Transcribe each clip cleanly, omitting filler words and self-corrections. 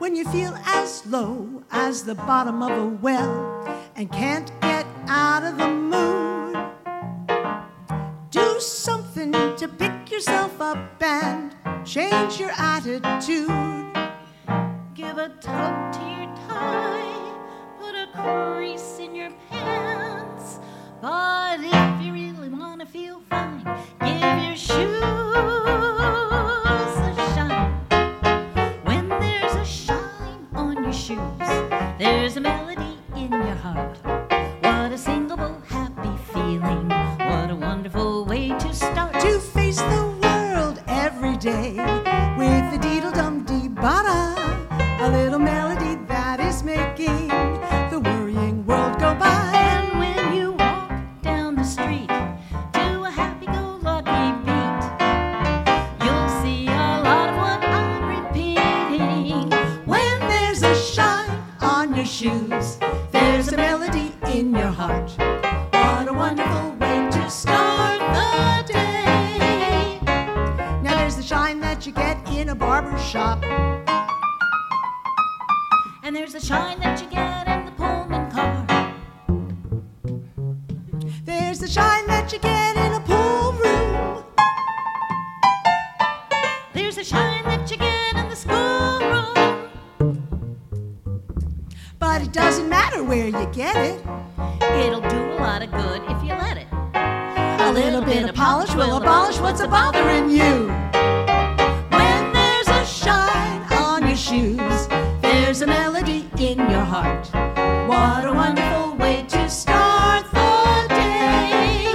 when you feel as low as the bottom of a well and can't get out of the mood. Do something to pick yourself up and change your attitude. Give a tug to your tie, put a crease in your pants. But if you really want to feel fine, give your shoes a shine. When there's a shine on your shoes, there's a melody in your heart. What a singable, happy feeling. What a wonderful way to start. To face the world every day with the deedle-dum-dee-ba-da, a little melody that is making the worrying world go by. And when you walk down the street to a happy-go-lucky beat, you'll see a lot of what I'm repeating. When there's a shine on your shoes, there's a melody in your heart. What a wonderful way to start the day. Now there's the shine that you get in a barber shop. And there's the shine that you get in the Pullman car. There's the shine that you get in a pool room. There's the shine that you get in the schoolroom. But it doesn't matter where you get it. It'll do a lot of good if you let it. A little bit of polish will abolish what's a bothering you. When there's a shine on your shoes, there's a melody in your heart. What a wonderful way to start the day.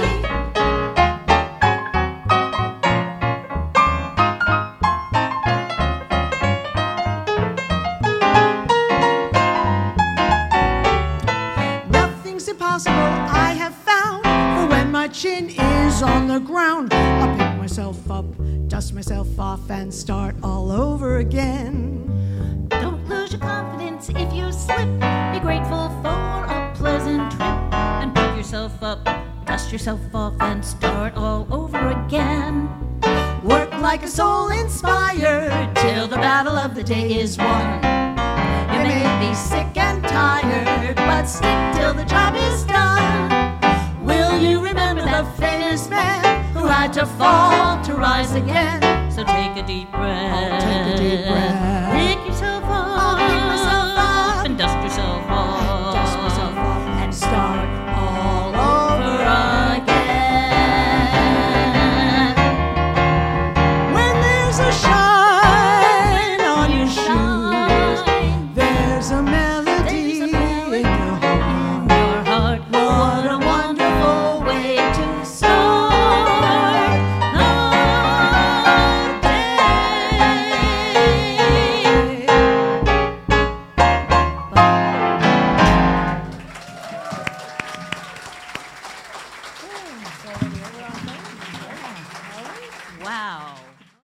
Nothing's impossible, I have found, for when my chin is on the ground, I'll pick myself up, dust myself off, and start all over again. Don't lose your confidence if you slip. Be grateful for a pleasant trip. And pick yourself up, dust yourself off, and start all over again. Work like a soul inspired till the battle of the day is won. You may be sick and tired, but stick till the job is done. Will you remember the famous man who had to fall to rise again? So take a deep breath. Take a deep breath. Pick yourself